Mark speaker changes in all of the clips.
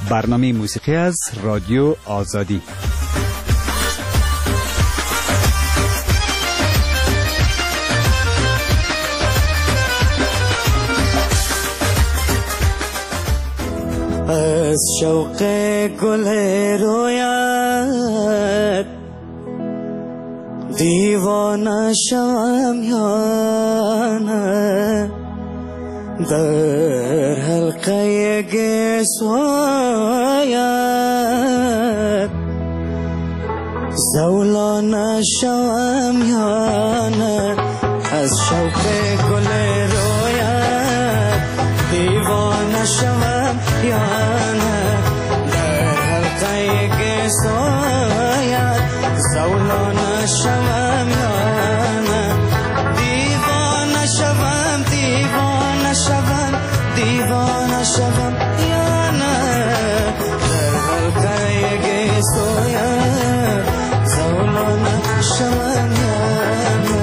Speaker 1: برنامه موسیقی از رادیو آزادی.
Speaker 2: از شوق گل رویت دیوانه شوم یا نه، در حلقه گسوایت زولانه شوم یا نه. از شوق گل رویت دیوانه شوم یا نه، در حلقه گسوایت زولانه شوم یا نه. دیوانه شوم دیوانه شوم دیوانه شوم یا نه، در حلقه گسوایت زولانه شوم یا نه.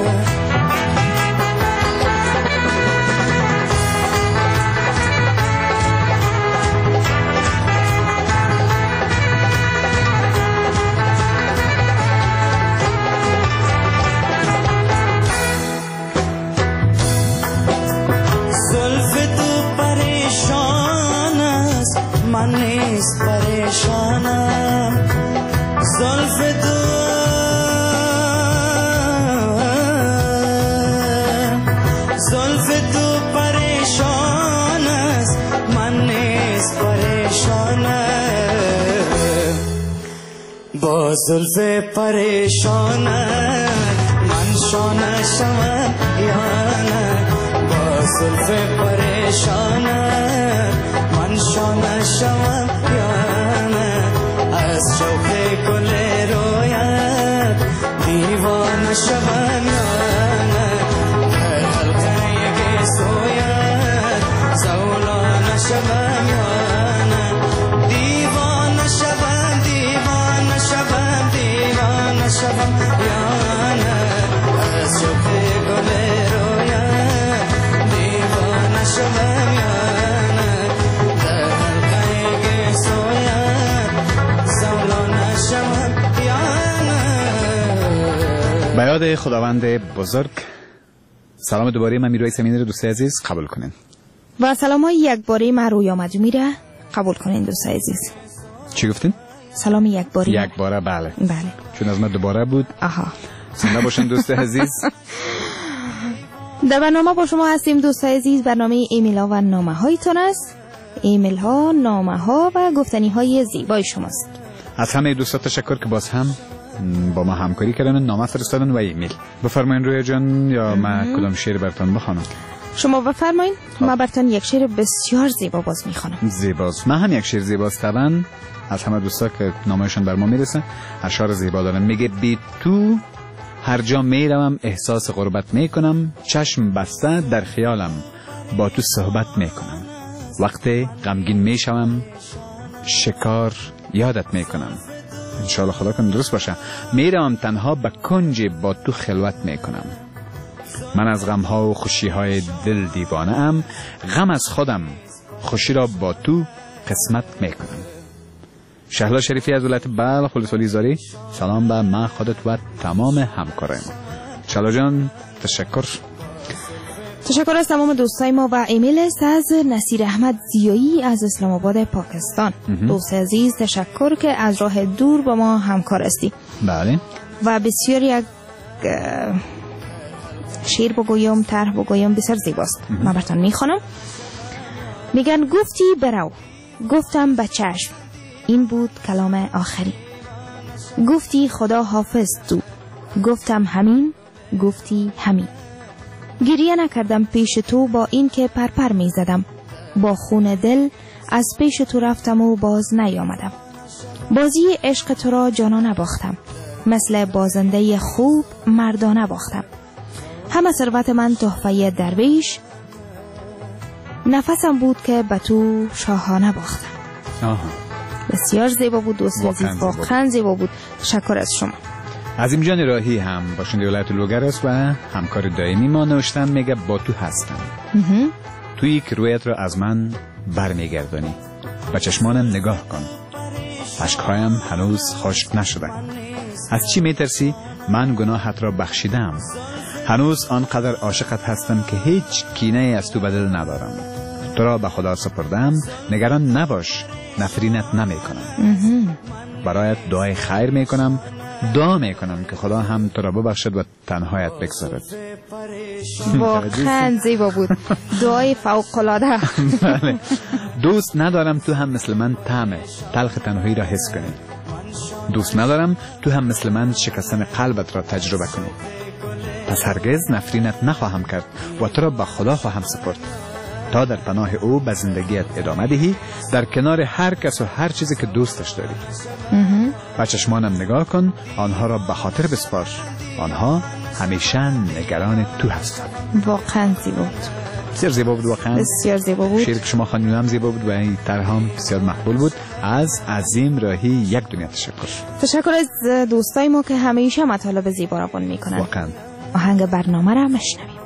Speaker 2: من نیست پریشانم، زلف تو پریشان است، من نیست پریشانم. با زلف پریشانم من شانه شوم یا نه، با زلف پریشانم من شانه شوم یا نه. از شوق گل رویت دیوانه شوم یا نه، در حلقه گسویت زولانه شوم یا نه. دیوانه شوم دیوانه شوم دیوانه شوم یا نه، از شوق گل رویت دیوانه شوم یا نه.
Speaker 1: به یاد خداوند بزرگ. سلام دوباره، من میروی سمینر دوست عزیز قبول کنین.
Speaker 3: و سلام های یک باره من رویا مجمیره قبول کنین دوست عزیز.
Speaker 1: چی گفتین؟
Speaker 3: سلام یک باره.
Speaker 1: یک باره، بله
Speaker 3: بله،
Speaker 1: چون از من دوباره بود.
Speaker 3: آها،
Speaker 1: زنده باشن دوست عزیز.
Speaker 3: در برنامه با شما هستیم دوست عزیز. برنامه ایمیل ها و نامه هایتون است. ایمیل ها، نامه ها و گفتنی های زیبای شماست.
Speaker 1: از همه دوستان تشکر که باز هم با ما همکاری کردن، نامه فرستادن و ایمیل. بفرمایید رویا جان، یا من کدام شعر براتون بخوانم؟
Speaker 3: شما بفرمایید. من براتون یک شعر بسیار زیبا باز میخوانم.
Speaker 1: زیباست. من هم یک شعر زیباست. طبعا از همه دوستا که نامه‌شون بر ما میرسه اشعار زیبا دارن. میگه بی تو هر جا میروم احساس غربت میکنم، چشم بسته در خیالم با تو صحبت میکنم. وقتی غمگین میشوم شکار یادت میکنم. انشاءالله خدا کنه درست باشه. میروم تنها به کنج با تو خلوت میکنم. من از غمها و خوشیهای دل دیوانه ام، غم از خودم خوشی را با تو قسمت میکنم. شهلا شریفی از ولایت بلخ ولسوالی زاری. سلام به من، خودت و تمام همکارای ما. شهلا جان تشکر
Speaker 3: از تمام دوستای ما. و ایمیل است از نصیر احمد زیایی از اسلام آباد پاکستان. دوست عزیز تشکر که از راه دور با ما همکار هستی.
Speaker 1: بله.
Speaker 3: و بسیار یک شعر بگویم، طرح بگویم بسیار زیباست. من براتون میخوانم. میگن گفتی برو، گفتم به چشم، این بود کلام آخری. گفتی خدا حافظ تو، گفتم همین، گفتی همین. گریه نکردم پیش تو با این که پرپر می زدم، با خون دل از پیش تو رفتم و باز نیامدم. بازی عشق تو را جانانه باختم، مثل بازنده خوب مردانه باختم. همه ثروت من تحفه درویش، نفسم بود که به تو شاهانه باختم. بسیار زیبا بود دوست عزیز، واقعا زیبا بود. تشکر از شما.
Speaker 1: عظیم جان راهی هم باشنده ولایت لوگر است و همکار دائمی ما. نوشتن میگه با تو هستم، تویی که رویت را از من برمیگردانی، به چشمانم نگاه کن. اشکهایم هنوز خشک نشده. از چی میترسی؟ من گناهت را بخشیدم. هنوز آنقدر عاشقت هستم که هیچ کینه از تو به دل ندارم. تو را به خدا سپردم، نگران نباش، نفرینت نمی کنم. برایت دعای خیر می کنم، دعا می کنم که خدا هم تو را ببخشد و تنهایت بگذارد.
Speaker 3: واقعا زیبا بود. دعای فوق‌العاده.
Speaker 1: بله. دوست ندارم تو هم مثل من طعم تلخ تنهایی را حس کنی. دوست ندارم تو هم مثل من شکستن قلبت را تجربه کنی. پس هرگز نفرینت نخواهم کرد و تو را به خدا خواهم سپرد تا در پناه او به زندگیت ادامه دهی، در کنار هر کس و هر چیزی که دوستش داری. به چشمانم نگاه کن، آنها را به خاطر بسپار. آنها همیشه نگران تو هستند.
Speaker 3: واقعا زیبا بود.
Speaker 1: بسیار زیبا بود. واقعا
Speaker 3: بسیار زیبا بود.
Speaker 1: شعری که شما خواندید هم زیبا بود و این طرحم بسیار مقبول بود. از عظیم راهی یک دنیا
Speaker 3: تشکر از دوستای ما که همیشه مطالب زیبا روان میکنن.
Speaker 1: واقعا.
Speaker 3: آهنگ برنامه را مشنویم.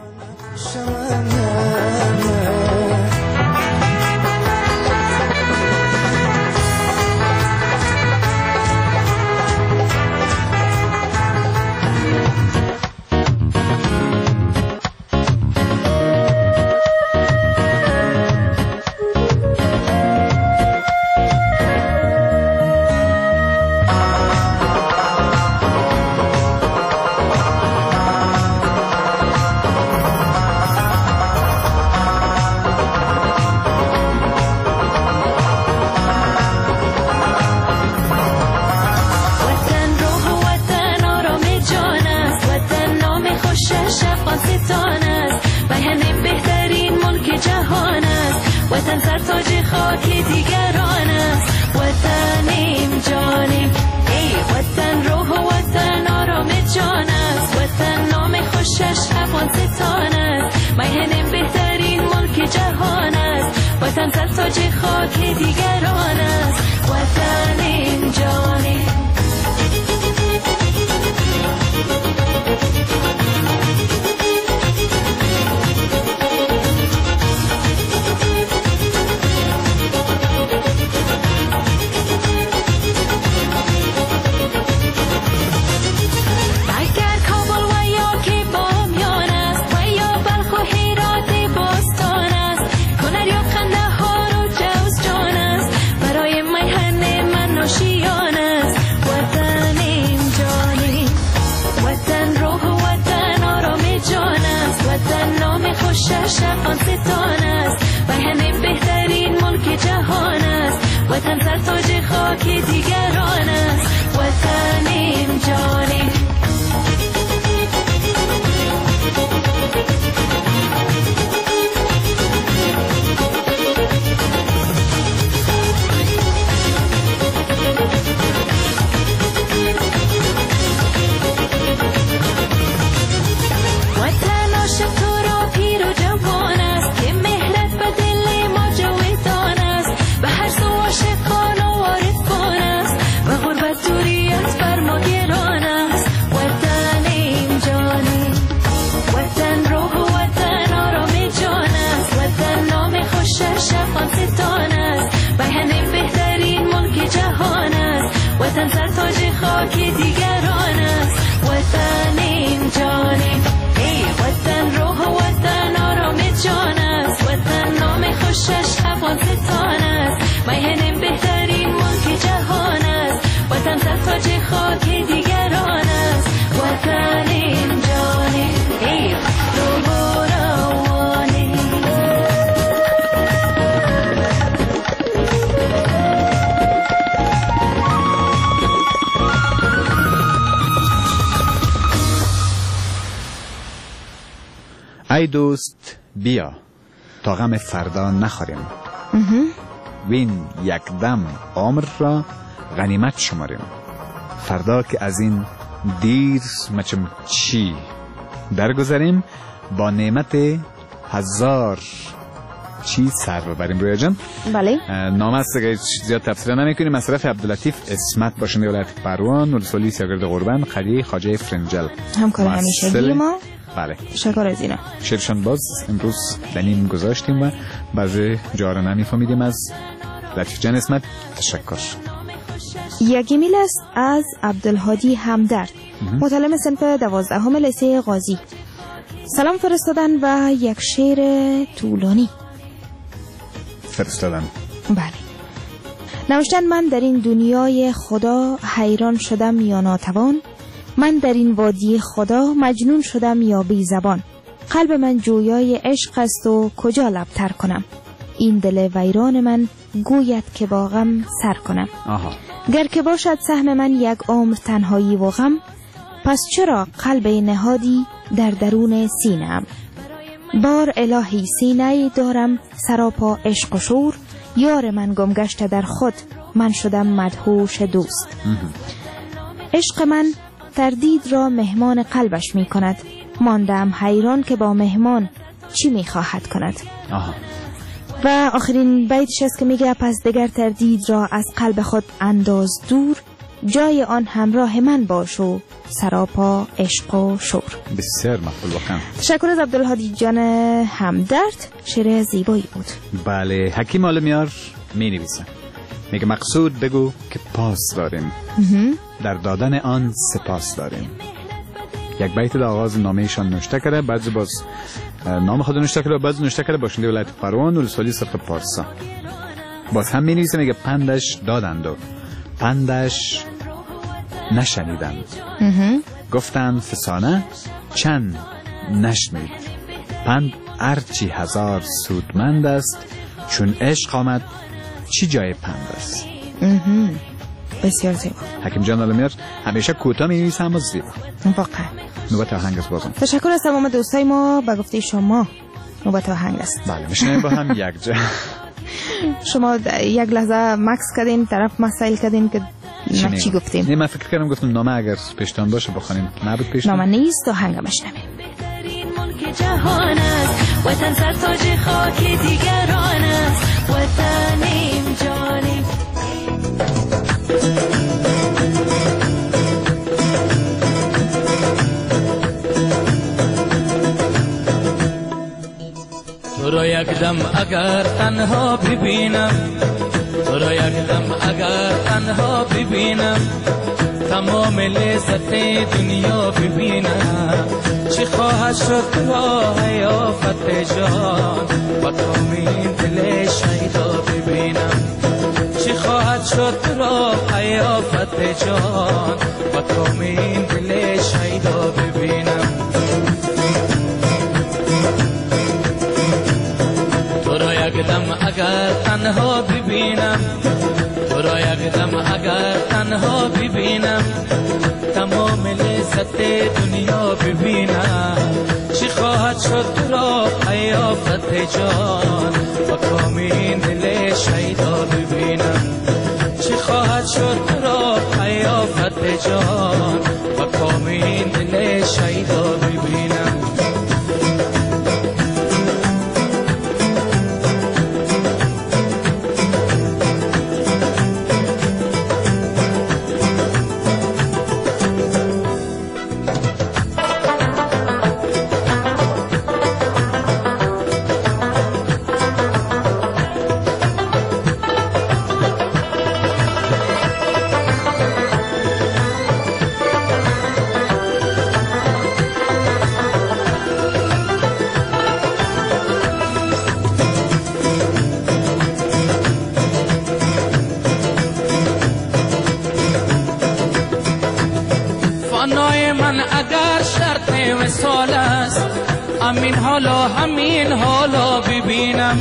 Speaker 1: ای دوست بیا تا غم فردا نخوریم، وین یک دم عمر را غنیمت شماریم. فردا که از این دیر مچم چی درگذریم، با نعمت هزار چی سر ببریم. رویا جان
Speaker 3: بله.
Speaker 1: نام است که زیاد تفسیر نمی‌کنیم. مصرف عبداللطیف اسمت باشنده ولایت پروان، ولسوالی سیاگرد قربان، قریه خواجه فرنجل،
Speaker 3: همکار همیشگی ما.
Speaker 1: بله.
Speaker 3: تشکر از اینا.
Speaker 1: شیرشان باز امروز دنیم گذاشتیم و بعضی جا را نمیفهمیدیم از لطیف جان اسمت تشکر.
Speaker 3: یک ایمیل است از عبدالهادی همدرد، متعلم صنف 12 لیسه قاضی. سلام فرستادن و یک شعر طولانی
Speaker 1: فرستادن.
Speaker 3: بله. نوشتن: من در این دنیای خدا حیران شدم یا ناتوان، من در این وادی خدا مجنون شدم یا بی زبان. قلب من جویای عشق است و کجا لب تر کنم، این دل ویران من گوید که با غم سر کنم. گر که باشد سهم من یک عمر تنهایی و غم، پس چرا قلب نهادی در درون سینه‌ام. بار الهی سینه‌ای دارم سراپا عشق و شور، یار من گم گشته در خود، من شدم مدهوش دوست. عشق من تردید را مهمان قلبش می کند، ماندم حیران که با مهمان چی می خواهد کند. و آخرین بیتش است که میگه: پس دگر تردید را از قلب خود انداز دور، جای آن همراه من باش و سراپا عشق و شور.
Speaker 1: بسیار مقبول واقعا.
Speaker 3: تشکر از عبدالهادی جان همدرد، شعر زیبایی بود.
Speaker 1: بله. حکیم عالمیار می نویسه، میگه مقصود بگو که پاس داریم، در دادن آن سپاس داریم. یک بیت در آغاز نامهشان نوشته کرده، بعضی باز نام خود نوشته کرده، بعضی نوشته کرده باشنده ولایت پروان ولسوالی صرف پارسا. باز هم می نویسه، میگه پندش دادند و پندش نشنیدند، گفتند فسانه چند نشنید، پند ارچی هزار سودمند است، چون عشق آمد چی جای پند است.
Speaker 3: بسیار زیبا.
Speaker 1: حکیم جان عالمیار همیشه کوتاه می نویسه اما زیبا.
Speaker 3: واقعا.
Speaker 1: نوبت آهنگ است بازم.
Speaker 3: تشکر از تمام دوستای ما. به گفته شما نوبت آهنگ است.
Speaker 1: بله میشنیم با هم یک جا.
Speaker 3: شما یک لحظه مکس کردین، طرف مسائل کردین که ما چی گفتیم.
Speaker 1: نه من فکر کردم گفتم نامه اگر پیشتان باشه بخونیم، نبود پیشتان.
Speaker 3: نامه نیست، آهنگ مشنویم.
Speaker 4: بهترین ملک جهان است، وطن سر تاج خاک دیگران است، وطنیم جانیم.
Speaker 5: تو را یک دم اگر تنها ببینم، تو را یک دم اگر تنها ببینم، تمام لذت دنیا ببینم. چی خواهد شد را حیافت جان، با کامین دل شیدا ببینم. چی خواهد شد را حیافت جان، با کامین دل شیدا ببینم. تو را یک دم اگر تنها ببینم، تو را یک دم اگر تنها ببینم، تمام لذت دنیا ببینم. چی خواهد شد را حیافت جان، با کامین دل شیدا ببینم. چی خواهد شد را حیافت جان، با کامین دل شیدا ببینم. همین حالا همین حالا ببینم.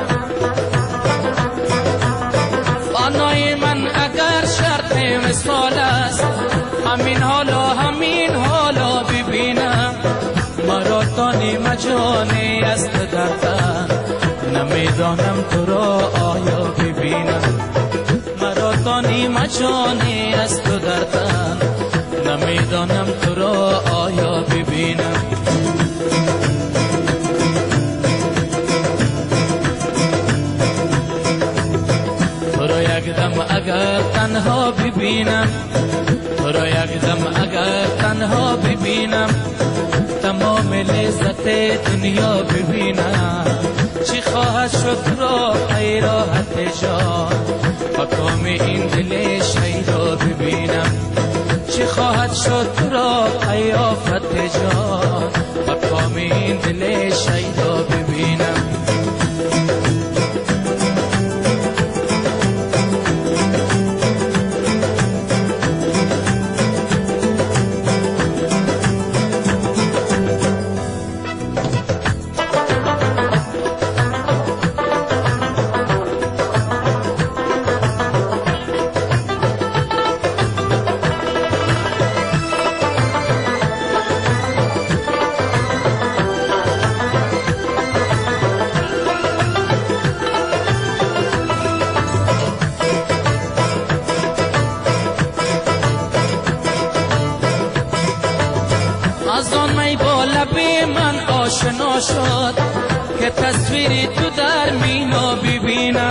Speaker 5: فنای من اگر شرط وصال است، همین حالا همین حالا ببینم. مرا تانی مجانی است در تن، نمیدانم تو را آیا ببینم. مرا تانی مجانی است در تن، نمیدانم تو را آیا ببینم. یک دم اگر تنها ببینم، تو را یک دم اگر تنها ببینم، تمام لذت دنیا ببینم. چی خواهد شد را ای راحت جان، خواهد شد تو را قیافت جان و کام این دل شیدا ببینم. از آن می با لب من آشنا شد که تصویری تو در مینا ببینم.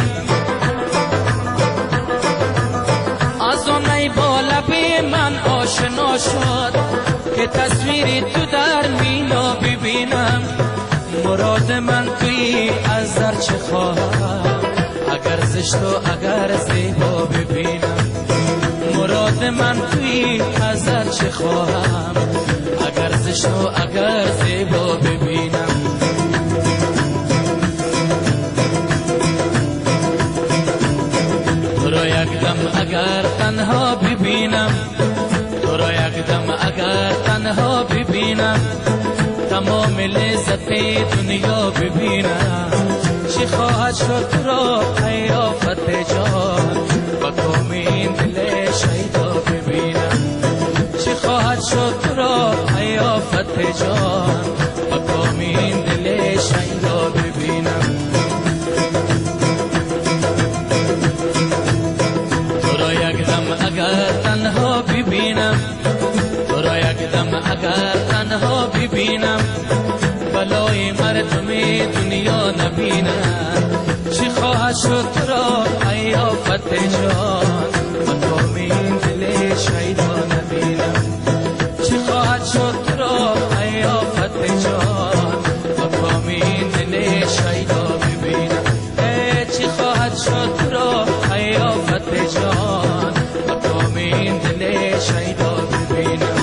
Speaker 5: از آن می با لب من آشنا شد که تصویری تو در مینا ببینم. مراد من توی از در چه خواهم اگر زشت و اگر زیبا ببینم. مراد من توی از در چه خواهم اگر زشت و اگر زیبا ببینم. تو را یک دم اگر تنها ببینم، تو را یک دم اگر تنها ببینم، تمام لذت دنیا ببینم. چی خواهد شد تو را قیافت جان و کام این دل شیدا ببینم. چی خواهد شد تو را قیافت جان و کام این دل شیدا ببینم. تو را یک دم اگر تنها ببینم، تو را یک دم اگر تنها ببینم، بلای مردم دنیا نبینم. چی خواهد شد تو را قیافت جان و کام این دل شیدا نبینم. چی خواهد شد تو را قیافت جان و کام این دل شیدا ببینم. چی خواهد شد تو را قیافت جان و کام این دل شیدا ببینم.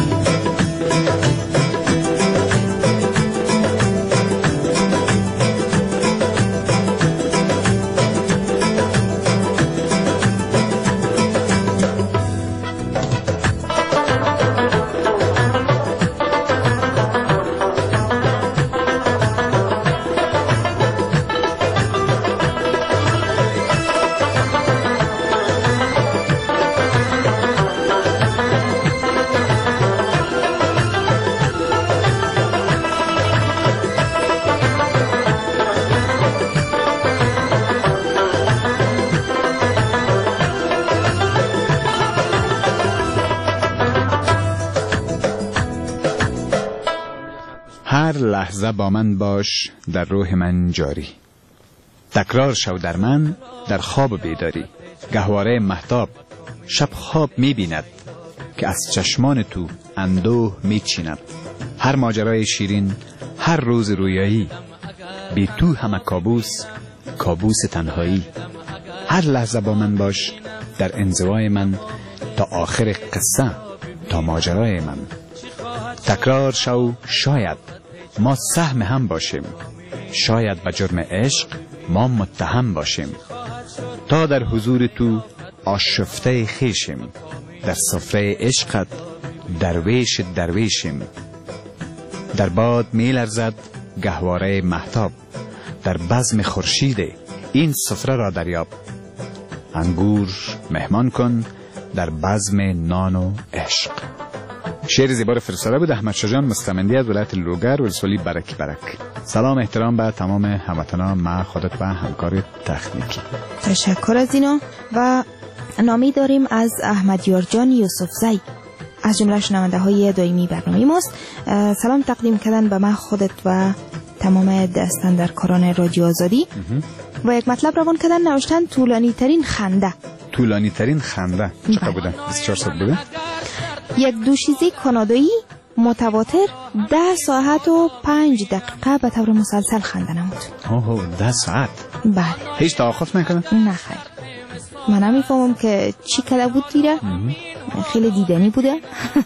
Speaker 1: هر لحظه با من باش در روح من جاری، تکرار شو در من در خواب بیداری. گهواره مهتاب شب خواب می بیند که از چشمان تو اندوه می چیند. هر ماجرای شیرین هر روز رویایی، بی تو همه کابوس کابوس تنهایی. هر لحظه با من باش در انزوای من تا آخر قصه تا ماجرای من. تکرار شو شاید ما سهم هم باشیم، شاید به جرم عشق ما متهم باشیم. تا در حضور تو آشفته خیشیم، در سفره عشقت درویش درویشیم. در باد می لرزد گهواره مهتاب، در بزم خورشید این سفره را دریاب. انگور مهمان کن در بزم نان و عشق. شعر زیبا فرستاده بود احمد شجان مستمندی از ولایت لوگر ولسوالی برک برک. سلام احترام به تمام هموطنان، ما خودت و همکار تکنیکی.
Speaker 3: تشکر از اینا. و نامی داریم از احمد یارجان یوسفزی، از جمله شنونده های دائمی برنامه ماست. سلام تقدیم کردن به ما خودت و تمام دستاندرکاران رادیو آزادی و یک مطلب روان کردن. نوشتن طولانی ترین خنده.
Speaker 1: طولانی ترین خنده چقدر بوده؟ 24 ساعت بوده؟
Speaker 3: یک دوشیزه کانادایی متواتر 10 ساعت و 5 دقیقه به طور مسلسل خنده نمود.
Speaker 1: اوه 10 ساعت؟
Speaker 3: بله.
Speaker 1: هیچ توقف نکنه؟
Speaker 3: نه خیر. من نمیفهمم که چی کلا بود دیره. خیلی دیدنی بوده.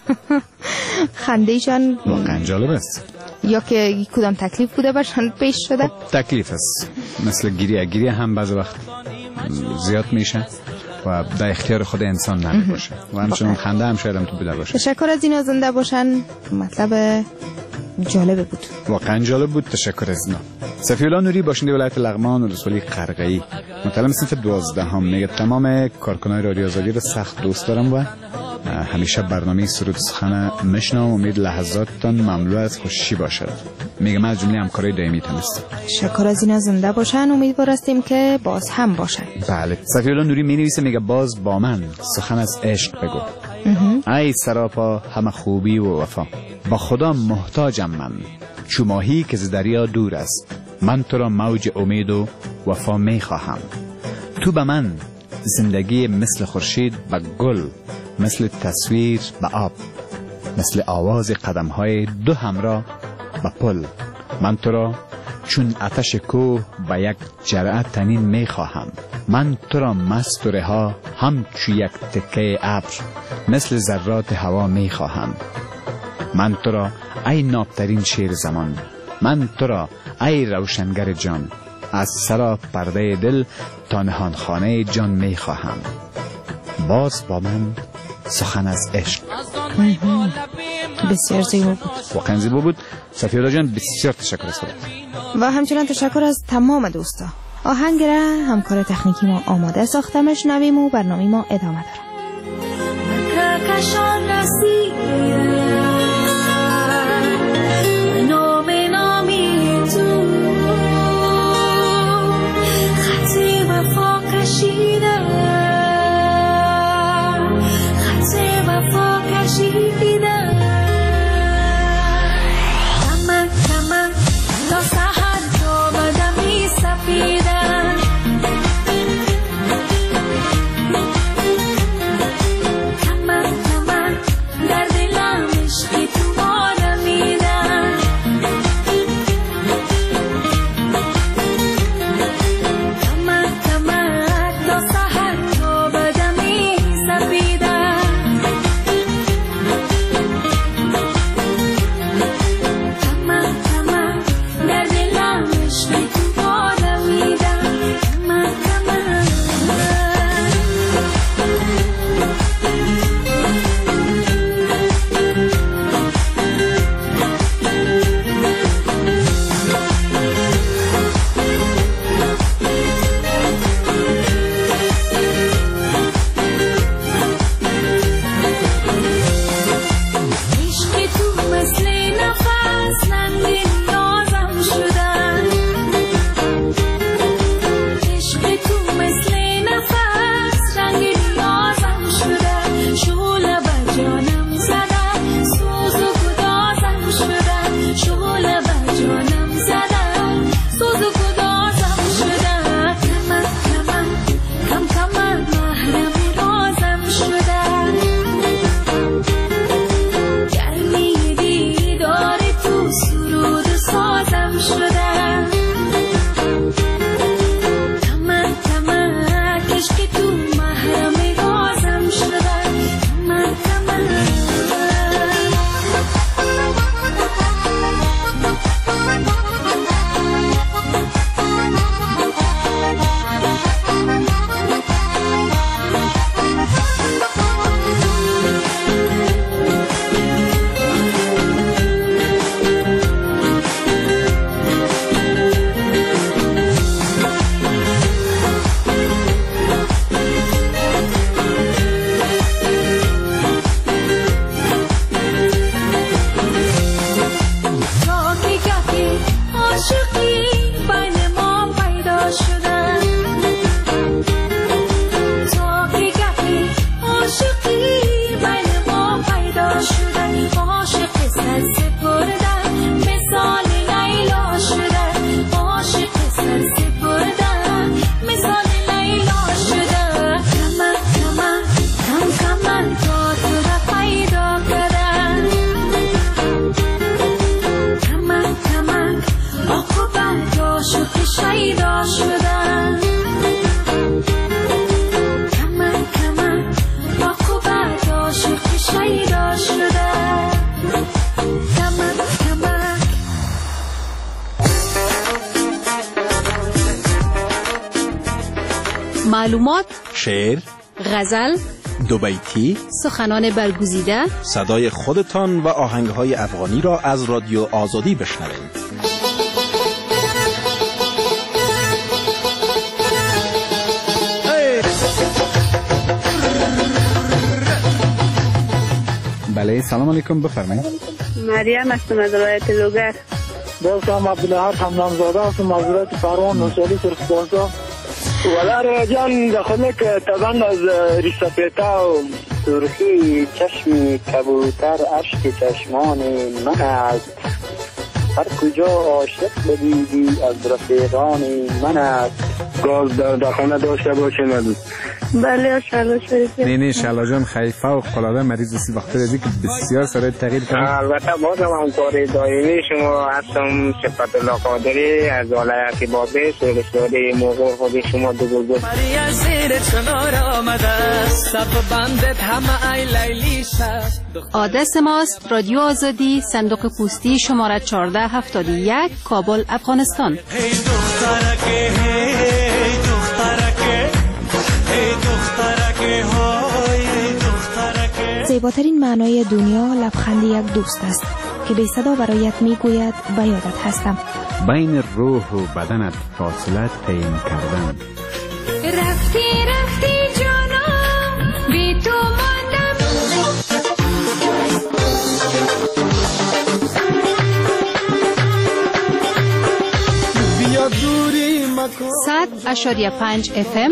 Speaker 3: خندهشان
Speaker 1: واقعا جالب است.
Speaker 3: یا که کدام تکلیف بوده برشان پیش شده؟
Speaker 1: تکلیف است، مثل گریه هم بعض وقت زیاد میشه و در اختیار خود انسان نمیشه و همچنان خنده هم شاید هم تو بوده باشه.
Speaker 3: تشکر از اینا، زنده باشن. مطلب جالب بود،
Speaker 1: واقعا جالب بود. تشکر از اینا. صفی‌الله نوری، باشنده ولایت لغمان و رسولی قرقه‌ای، متعلم صنف 12 میگه تمام کارکنان رادیو آزادی رو سخت دوست دارم و همیشه برنامه سرود سخن میشنوم. امید لحظاتتان مملو از خوشی باشد. میگه من از جمله همکارای دائمی هستم.
Speaker 3: تشکر از اینا، زنده باشن. امیدوار هستیم که باز هم باشن.
Speaker 1: بله. صفی‌الله نوری مینویسه، میگه باز با من سخن از عشق بگو. ای سراپا همه خوبی و وفا، با خدا محتاجم من، چو ماهی که ز دریا دور است، من تو را موج امید و وفا میخواهم. تو به من زندگی مثل خورشید به گل، مثل تصویر به آب، مثل آواز قدم‌های دو همراه به پل. من تو را چون آتش کوه به یک جرعه تنین میخواهم. من تو را مست و رها همچو یک تکه ابر، مثل ذرات هوا میخواهم. من تو را ای نابترین شیر زمان، من تو را ای روشنگر جان، از سرا پرده دل تا نهان خانه جان میخواهم. باز با من سخن از عشق.
Speaker 3: بسیار زیبا بود،
Speaker 1: واقعا زیبا بود. صفی‌الله جان بسیار تشکر از خودت
Speaker 3: و همچنان تشکر از تمام دوستا. آهنگ را همکار تکنیکی ما آماده ساخته، میشنویم و برنامه ما ادامه داره.
Speaker 6: معلومات،
Speaker 7: شعر،
Speaker 6: غزل،
Speaker 7: دوبیتی،
Speaker 6: سخنان برگزیده،
Speaker 7: صدای خودتان و آهنگهای افغانی را از رادیو آزادی بشنوید.
Speaker 1: بله سلام علیکم، بفرمایید.
Speaker 8: مریم هستم از ولایت لوگر.
Speaker 9: دوستم عبدالحق حمدامزاده هستم از ولایت پروان نوشالی سرخپارسا.
Speaker 10: ولی جان داخل که طبعا از ریسپیتا و سرخی چشم کبوتر اشک چشمان من است. هر کجا عاشق بدیدی از رفیقان من است.
Speaker 9: گاز در خانه داشته باشه ندید.
Speaker 8: بله شالله شریفی.
Speaker 1: نه شالله جان خیلی فوق العاده مریض سی وقت رزی که بسیار سرای تغییر کرد.
Speaker 10: البته بازم همکار دائمی شما هستم. صفت الله قادری از ولایت بابل سرسوری موقع خود شما دو بزرگ.
Speaker 5: مریا زیر چنار آمده سب بندت همه ای لیلی شد.
Speaker 6: آدرس ماست رادیو آزادی، صندوق پستی شماره 1471 کابل افغانستان.
Speaker 2: هی دخترکه هی دخترکه هی دخترکه های دخترکه.
Speaker 3: زیباترین معنای دنیا لبخند یک دوست است که بی صدا برایت میگوید به یادت هستم.
Speaker 1: بین روح و بدنت فاصله تعیین کردن.
Speaker 4: رفتی رفتی جانم بی تو ماندم.
Speaker 2: بیا دوری مکن
Speaker 6: 100.5 FM.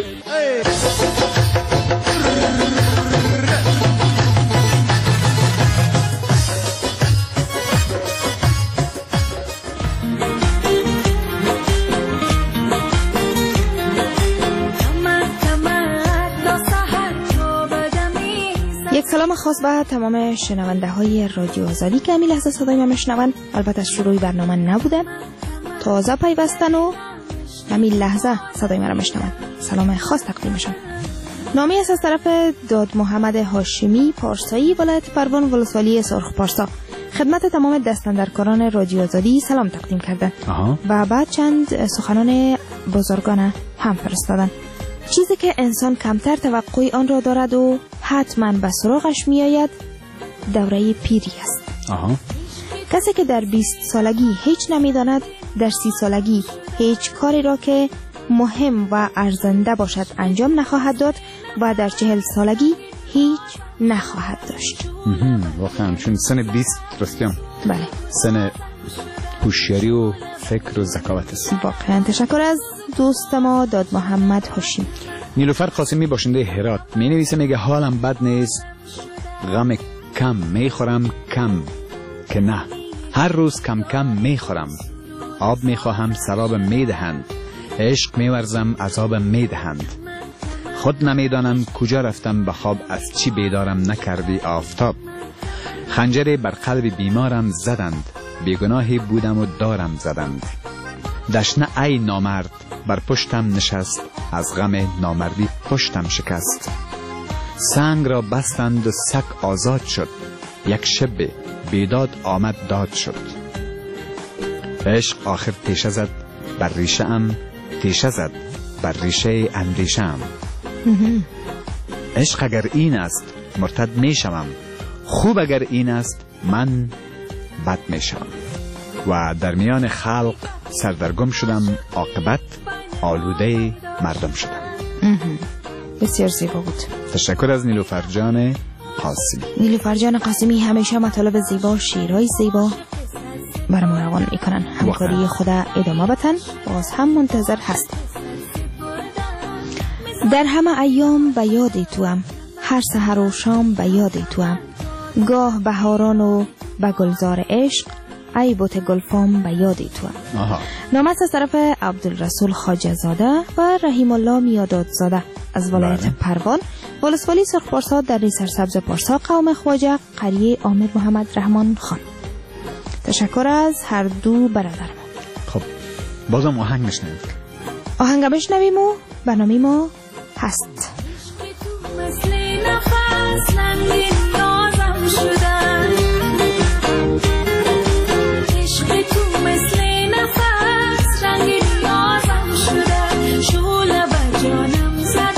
Speaker 3: یک سلام خاص به تمام شنونده های رادیو آزادی که همین لحظه صدای من میشنون. البته از شروع برنامه نبودن، تازه پیوستن و همین لحظه صدای من را میشنون. سلام خاص تقدیمشان. نامی است از طرف داد محمد هاشمی پارسایی ولایت پروان ولسوالی سرخپارسا. خدمت تمام دستاندرکاران رادیو آزادی سلام تقدیم کردن و بعد چند سخنان بزرگان هم فرستادن. چیزی که انسان کمتر توقع آن را دارد و حتما به سراغش می آید دوره پیری است. کسی که در 20 سالگی هیچ نمی داند در 30 سالگی هیچ کاری را که مهم و ارزنده باشد انجام نخواهد داد و در 40 سالگی هیچ نخواهد داشت.
Speaker 1: واقعا چون سن 20 رستیم.
Speaker 3: بله.
Speaker 1: سن هوشیاری و فکر و ذکاوت است.
Speaker 3: واقعا تشکر از دوست ما داد محمد هاشمی.
Speaker 1: نیلوفر قاسمی باشنده هرات می نویسه، میگه حالم بد نیست، غم کم میخورم کم که نه، هر روز کم کم میخورم، آب میخواهم سراب میدهند، عشق میورزم عذاب میدهند، خود نمیدانم کجا رفتم به خواب، از چی بیدارم نکردی آفتاب، خنجری بر قلب بیمارم زدند، بیگناهی بودم و دارم زدند، دشنه ای نامرد بر پشتم نشست، از غم نامردی پشتم شکست، سنگ را بستند و سگ آزاد شد، یک شب بیداد آمد داد شد، عشق آخر تیشه زد بر ریشه ام، تیشه زد بر ریشه اندیشه ام، عشق اگر این است مرتد می شوم، خوب اگر این است من بد می شوم و در میان خلق سردرگم شدم، عاقبت آلوده مردم شدم.
Speaker 3: بسیار زیبا بود.
Speaker 1: تشکر از نیلوفر جان قاسمی.
Speaker 3: نیلوفر جان قاسمی همیشه مطالب زیبا، شیرهای زیبا برای ما روان میکنن. همکاری خدا ادامه بتن، باز هم منتظر هست. در همه ایام به یاد توام، هر سحر و شام به یاد توام، گاه بهاران و به گلزار عشق، ای بوت گلفام به یاد توام. نام است از طرف عبدالرسول خواجه زاده و رحیم الله میاداد زاده از ولایت پروان ولسوالی سرخپارسا در ری سرسبز پارسا قوم خواجه قریه عامر محمد رحمان خان. تشکر از هر دو برادر ما.
Speaker 1: خب بازم آهنگ میشنویم.
Speaker 3: آهنگ بشنویم و برنامه ما هست.
Speaker 4: شعله بر جانم زد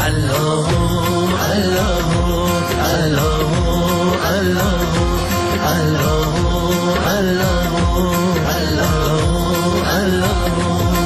Speaker 5: الله الله الله الله الله الله الله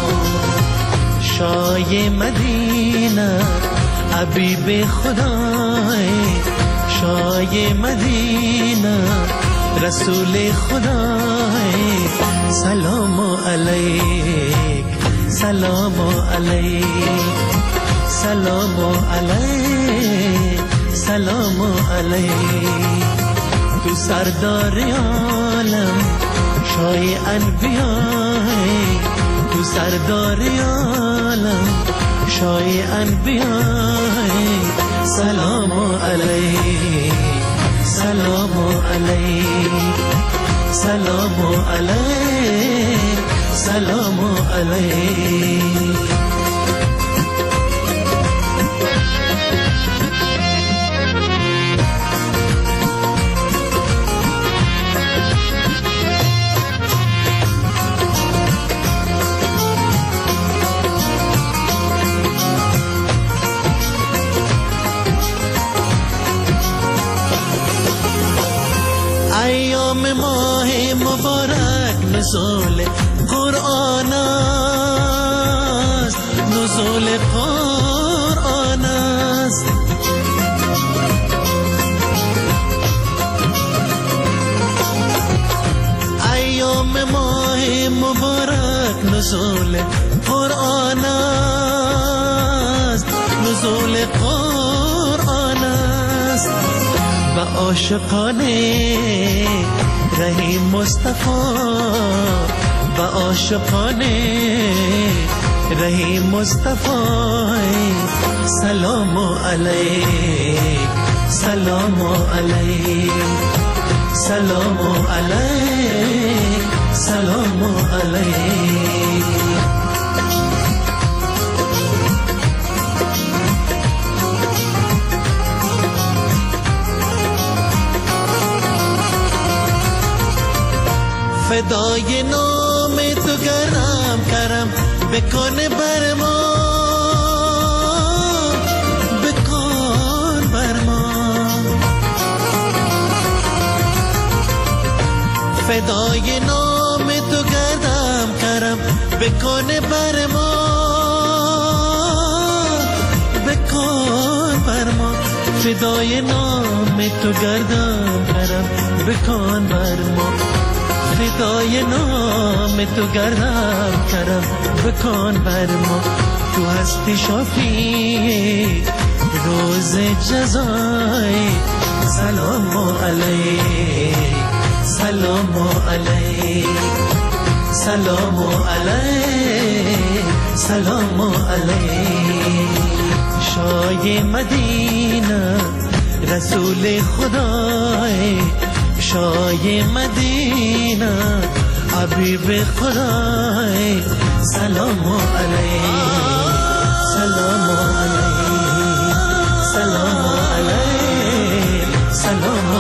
Speaker 5: شای مدینه حبیب خدای شای مدینه رسول خدای سلام علیک سلام علیک سلام علیک سلام علیک تو سردار عالم شای انبیای تو سردار عالم شای انبیای سلام علیک سلام علیک سلام علیک سلام علیک ایام ماه مبارک نزول قرآن است نزول قرآن است ایام ماه مبارک نزول قرآن است نزول قرآن است و عاشقانه رهی مصطفی و عاشقانه رهی مصطفی سلام علیک سلام علیک سلام علیک سلام علیک فدای نام تو گرم کرم بکن بر ما بکن بر ما فدای نام تو گردم کرم بکن بر ما بکن بر ما فدای نام تو گردم کرم بکن بر ما فدای نام تو گردم کرم بکن بر ما تو هستی شافی روز جزای سلام علیک سلام علیک سلام علیک سلام علیک شای مدینه رسول خدای شای مدینه حبیب خدای سلام علیک سلام علیک سلام علیک سلام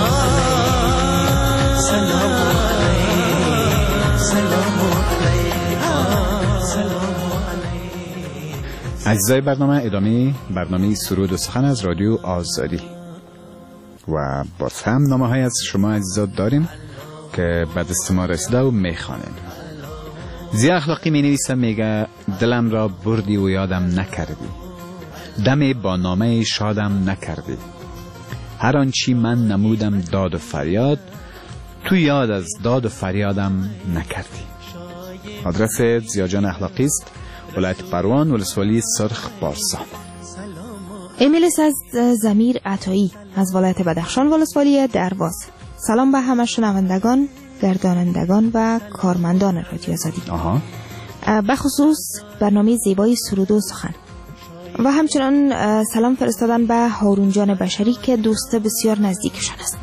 Speaker 5: علیک سلام علیک سلام علیک سلام علیک.
Speaker 1: اجزای برنامه ادامه برنامه سرود و سخن از رادیو آزادی و باز هم نامه های از شما عزیزات داریم که به دست ما رسیده و میخوانیم. زی اخلاقی می نویسه، میگه دلم را بردی و یادم نکردی، دمی با نامه شادم نکردی، هر آنچی من نمودم داد و فریاد، تو یاد از داد و فریادم نکردی. آدرس زیاجان اخلاقی است، ولایت پروان، ولسوالی سرخ بارسا.
Speaker 3: ایمیلش از ضمیر عطایی از ولایت بدخشان، ولسوالی درواز. سلام به همه شنوندگان، گردانندگان و کارمندان رادیو آزادی. به خصوص برنامه زیبای سرود و سخن و همچنان سلام فرستادن به هارون جان بشری که دوست بسیار نزدیکشان است.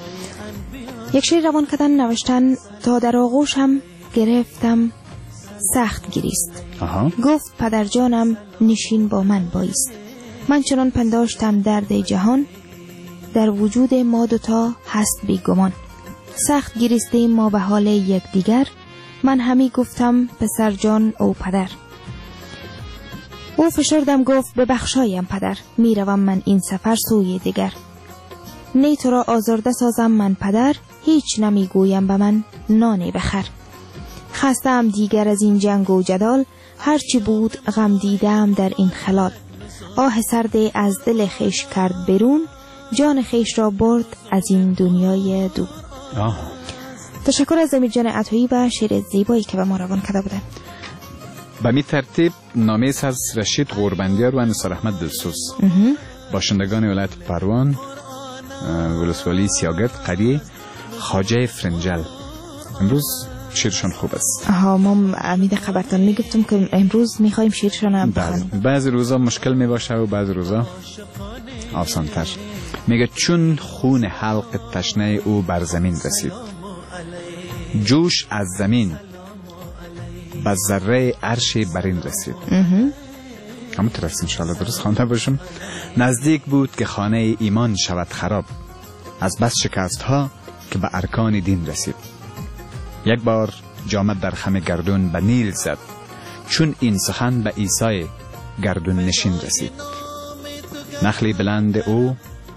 Speaker 3: یک شعر روان کردن، نوشتن تا در آغوش هم گرفتم سخت گریست، گفت پدر جانم نشین با من بایست، من چنان پنداشتم درد جهان، در وجود ما دوتا هست بیگمان، سخت گریسته ما به حال یک دیگر، من همی گفتم پسر جان او پدر. او فشردم گفت ببخشایم پدر، میروم من این سفر سوی دیگر. نی تو را آزرده سازم من پدر، هیچ نمیگویم به من نانی بخر. خستم دیگر از این جنگ و جدال، هرچی بود غم دیدم در این خلال. آه سرده از دل خیش کرد برون، جان خیش را برد از این دنیای دو. تشکر از امیر جان عطایی و شعر زیبایی که به ما روان کرده بودن.
Speaker 1: به می ترتیب نامه از رشید غوربندیار و انصار احمد دلسوز، باشندگان ولایت پروان، ولسوالی سیاگرد، قریه خواجه فرنجل. امروز شیرشان خوب است.
Speaker 3: ما امید خبرتان میگفتم که امروز میخوایم شیرشان بخونیم.
Speaker 1: بعضی روزا مشکل میباشه و بعضی روزا آسان‌تر. میگه چون خون حلق تشنه او بر زمین رسید، جوش از زمین به ذره عرش برین رسید. همونطور است انشاءالله درست خوانده باشم. نزدیک بود که خانه ایمان شود خراب، از بس شکست ها که به ارکان دین رسید. یک بار جامد در خم گردون به نیل زد، چون این سخن به عیسی گردون نشین رسید. نخلی بلند او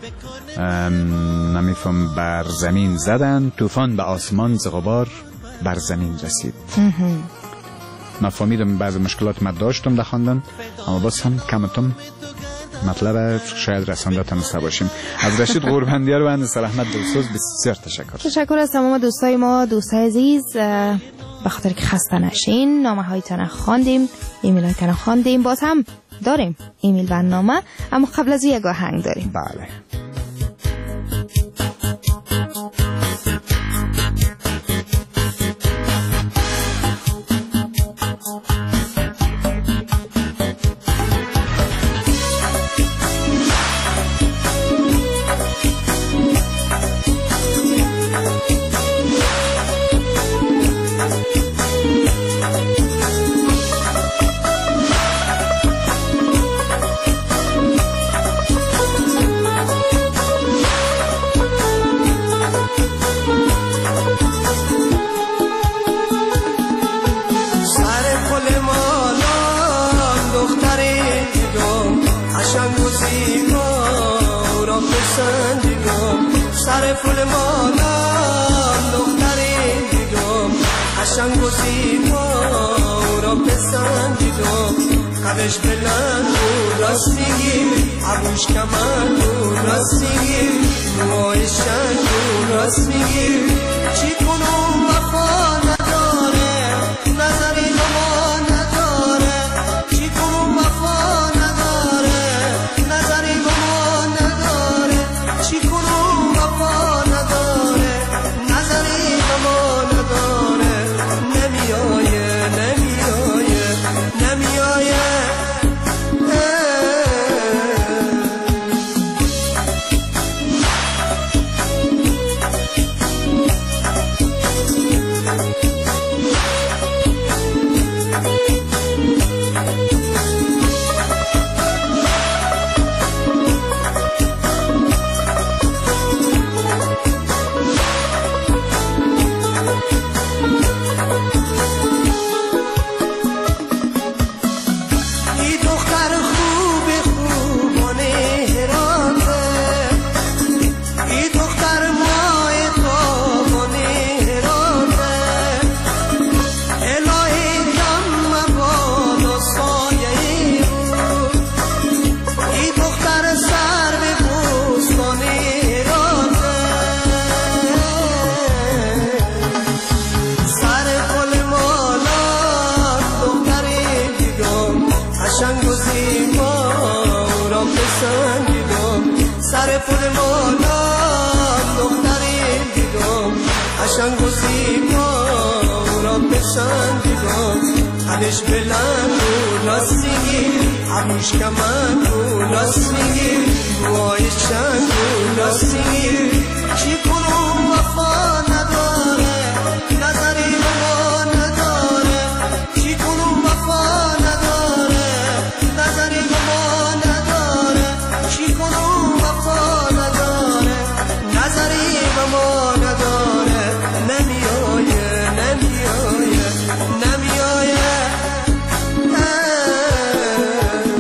Speaker 1: نمیفهم بر زمین زدن، طوفان به آسمان ز غبار بر زمین رسید. من فهمیدم بعض مشکلات من داشتم در خواندن، اما باز هم کمتم مطلب شاید رسانده تونسته باشیم. از رشید غوربندیار و انصار احمد دلسوز بسیار تشکر
Speaker 3: از تمام دوستای ما، دوستای عزیز، به خاطر که خسته نشین. نامه هایتان خواندیم، ایمیل هایتان خواندیم، باز هم داریم ایمیل و نامه، اما قبل از یک آهنگ داریم.
Speaker 1: بله.
Speaker 2: قدش بلند و راستگی، عبوش کمند و راستگی، موهای شنگ و راستگی. چی کنم وفا نداره، نظری ما نداره. چی کنم وفا نداره، نظری ما نداره. چی کنم وفا نداره، نظری ما نداره. نمیایه نمیایه نمیایه. قدش بلند و راستگی، عبوش کمند و راستگی، موهای چند و راستگی. چی کنم وفا نداره، نظری ما نداره. چی کنم وفا نداره، نظری ما نداره. چی کنم وفا نداره، نظری ما نداره. نمیایه نمیایه نمیایه.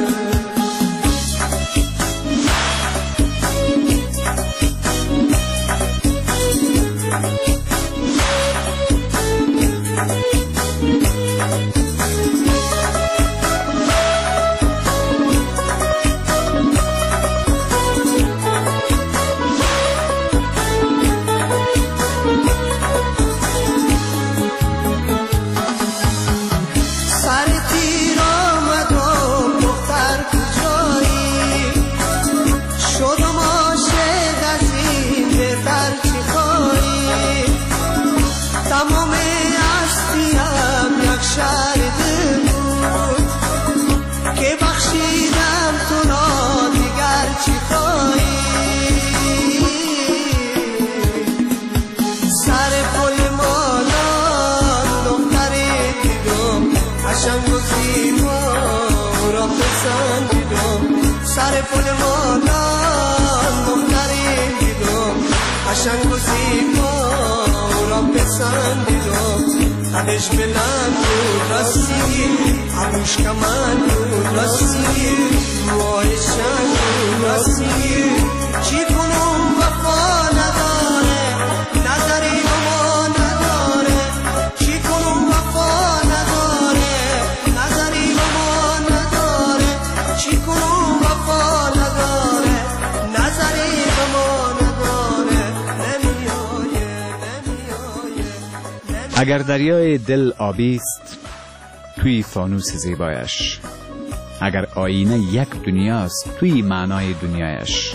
Speaker 2: جمالان دختری دیدم قشنگ و زیبا را پسندیدم تبش بلند بود راستی عبوش کمند بود راستی موهای شنگ بود راستی چی کنم وفا نداره نظری به ما نداره چی کنم وفا نداره نظری به ما نداره چی کنم وفا نداره نظری به ما نداره
Speaker 1: اگر دریای دل آبی است توی فانوس زیبایش، اگر آینه یک دنیاست توی معنای دنیایش،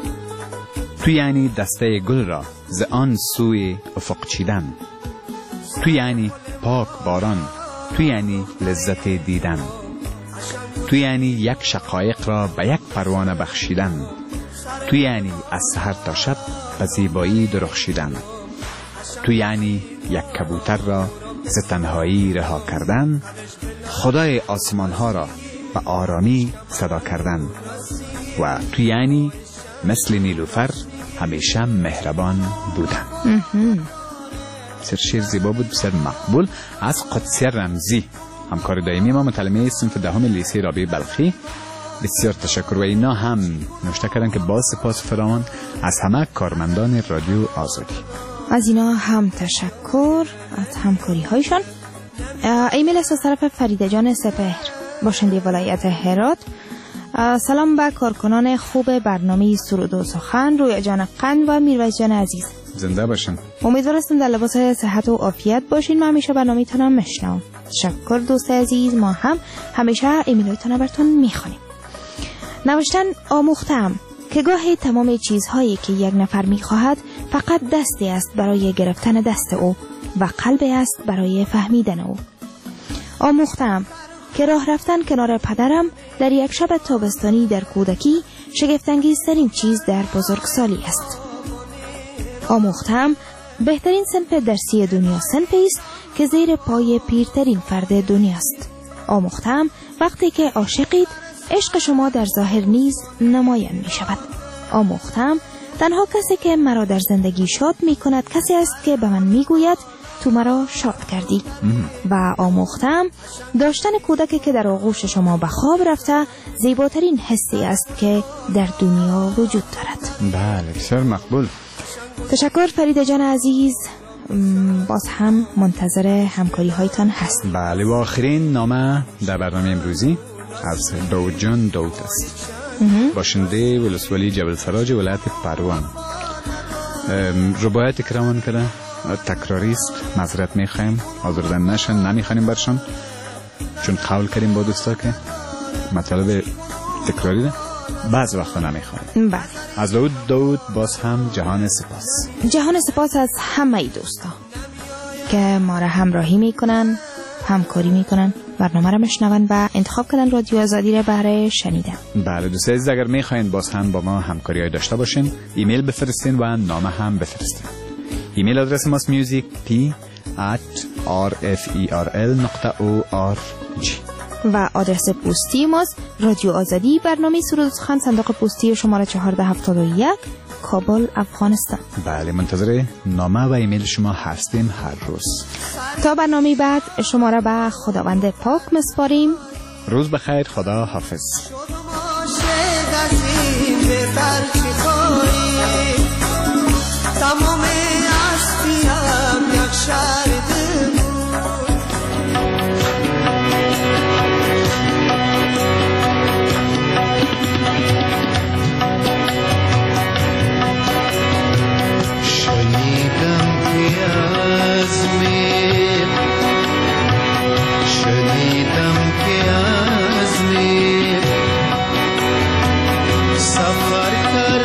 Speaker 1: تو یعنی دسته گل را ز آن سوی افق چیدن، تو یعنی پاک باران، تو یعنی لذت دیدن، تو یعنی یک شقایق را به یک پروانه بخشیدن، تو یعنی از سحر تا شب به زیبایی درخشیدن، تو یعنی یک کبوتر را ز تنهایی رها کردن، خدای آسمان ها را به آرامی صدا کردن، و تو یعنی مثل نیلوفر همیشه مهربان بودن. بسیار شعر زیبا بود، بسیار مقبول از قدسی رمزی، همکار دائمی ما، متعلمه صنف دهم لیسه رابعه بلخی. بسیار تشکر. و اینا هم نوشته کردن که با سپاس فراوان از همه کارمندان رادیو آزادی.
Speaker 3: از اینا هم تشکر از همکاری هایشان. ایمیل از طرف فریده جان سپهر، باشنده ولایت هرات. سلام به کارکنان خوب برنامه سرود و سخن، رویا جان قند و میرویس جان عزیز،
Speaker 1: زنده باشن.
Speaker 3: امیدوار هستم در لباس صحت و عافیت باشین. من همیشه برنامه تانم میشنوم. تشکر دوست عزیز، ما هم همیشه ایمیل هایتان براتون میخوانیم. نوشتن آموختم که گاهی تمام چیزهایی که یک نفر میخواهد فقط دستی است برای گرفتن دست او و قلبی است برای فهمیدن او. آموختم که راه رفتن کنار پدرم در یک شب تابستانی در کودکی شگفت‌انگیزترین چیز در بزرگسالی است. آموختم بهترین صنف درسی دنیا صنفی است که زیر پای پیرترین فرد دنیاست. آموختم وقتی که عاشقید عشق شما در ظاهر نیز نمایان می شود. آموختم تنها کسی که مرا در زندگی شاد می کند کسی است که به من می گوید تو مرا شاد کردی. و آموختم داشتن کودکی که در آغوش شما به خواب رفته زیباترین حسی است که در دنیا وجود دارد.
Speaker 1: بله، بسیار مقبول.
Speaker 3: تشکر فرید جان عزیز، باز هم منتظر همکاری هایتان هست.
Speaker 1: بله، و آخرین نامه در برنامه امروزی از داود جان داود است، باشنده ولسوالی جبل سراج ولایت پروان. روایت کرمان کرده تکراری است، معذرت میخوایم، آزردن نشن، نمیخوانیم برشان، چون قول کردیم با دوستا که مطلب تکراری ده، بعض وقتا نمیخوانیم.
Speaker 3: بله.
Speaker 1: از داود باز هم جهان سپاس.
Speaker 3: جهان سپاس از همه دوستا که ما را همراهی میکنن، همکاری میکنن، برنامه را مشنون و انتخاب کردن رادیو آزادی را برای شنیدن.
Speaker 1: بله دوستان عزیز، اگر میخواین باز هم با ما همکاری های داشته باشین، ایمیل بفرستین و نامه هم بفرستین. ایمیل آدرس ماست musicp@rferl.org
Speaker 3: و آدرس پستی ماست رادیو آزادی، برنامه سرود و سخن، صندوق پستی شماره 1471، کابل، افغانستان.
Speaker 1: بله، منتظر نامه و ایمیل شما هستیم هر روز.
Speaker 3: تا برنامه بعد شما را به خداوند پاک مسپاریم.
Speaker 1: روز بخیر، خدا حافظ.
Speaker 2: تمام هستیم یک شهر دل
Speaker 5: شنیدم که از میر، شنیدم که از میر سفر کرد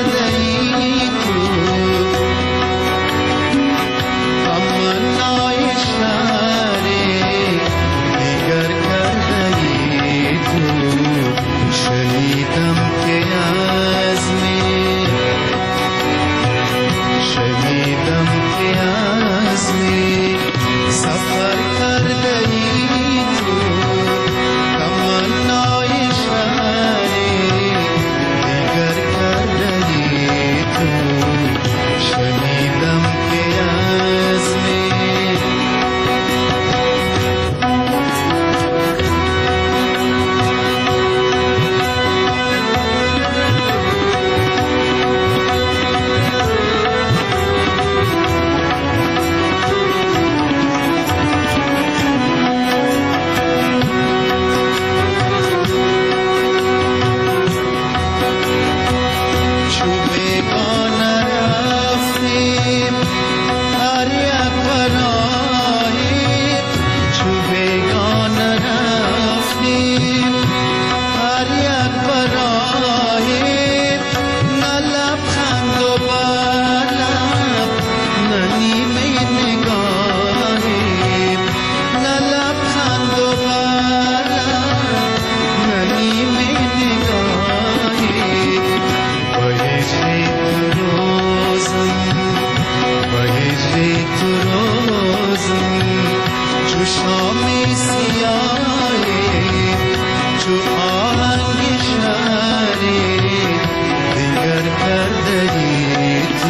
Speaker 11: کرده ای تو،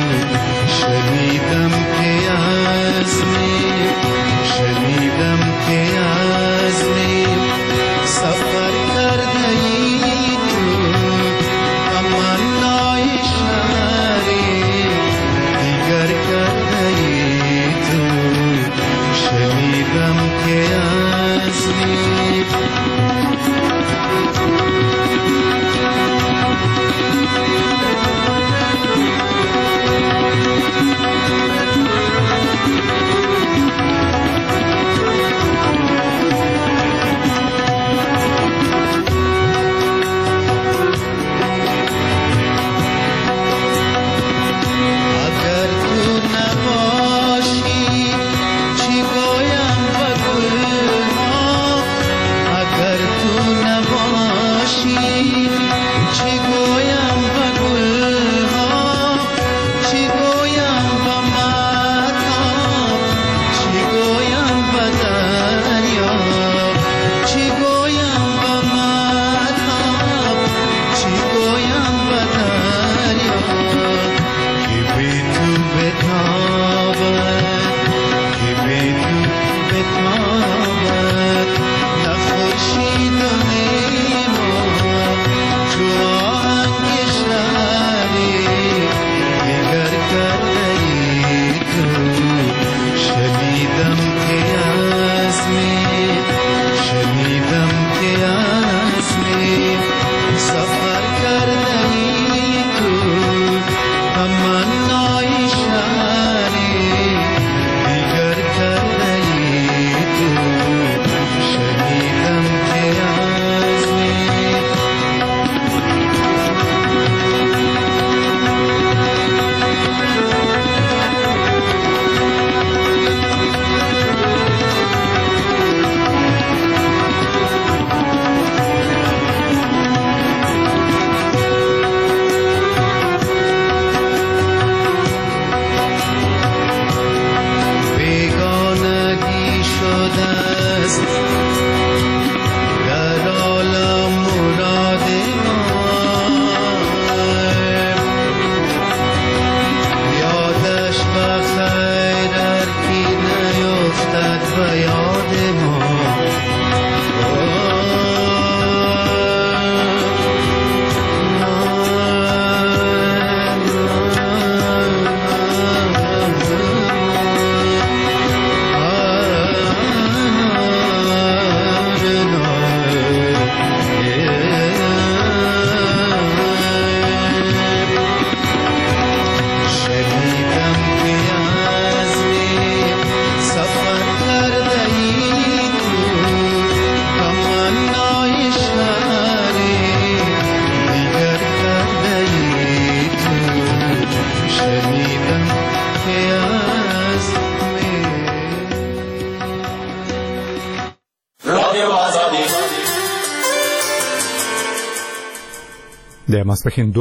Speaker 11: شنیدم که عزمی سفر کرده ای تو، تمنای شهری دیگر کرده ای تو، شنیدم که عزمی
Speaker 12: Der Masbachin